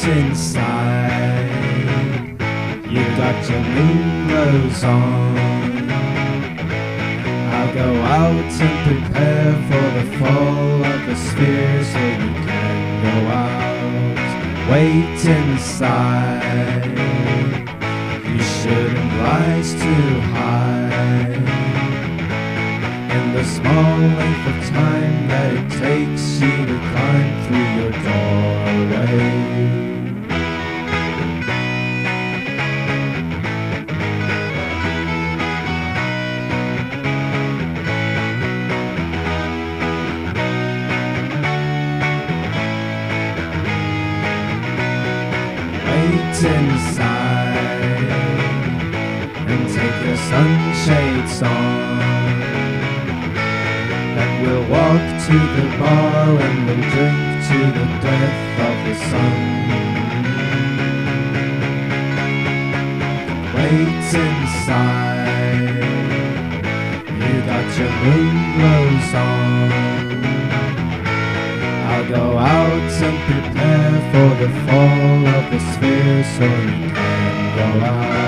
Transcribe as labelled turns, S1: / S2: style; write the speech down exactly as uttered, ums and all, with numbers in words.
S1: inside. You got your moon glows on. I'll go out and prepare for the fall of the sphere, so you can go out. Wait inside. You shouldn't rise too high. In the small length of time that it takes you to climb through your doorway. Wait inside and take your sunshades on. And we'll walk to the bar and we'll drink to the death of the sun. Wait inside. You got your moon glows on. I'll go out and prepare for the fall of the sphere, so you can go out.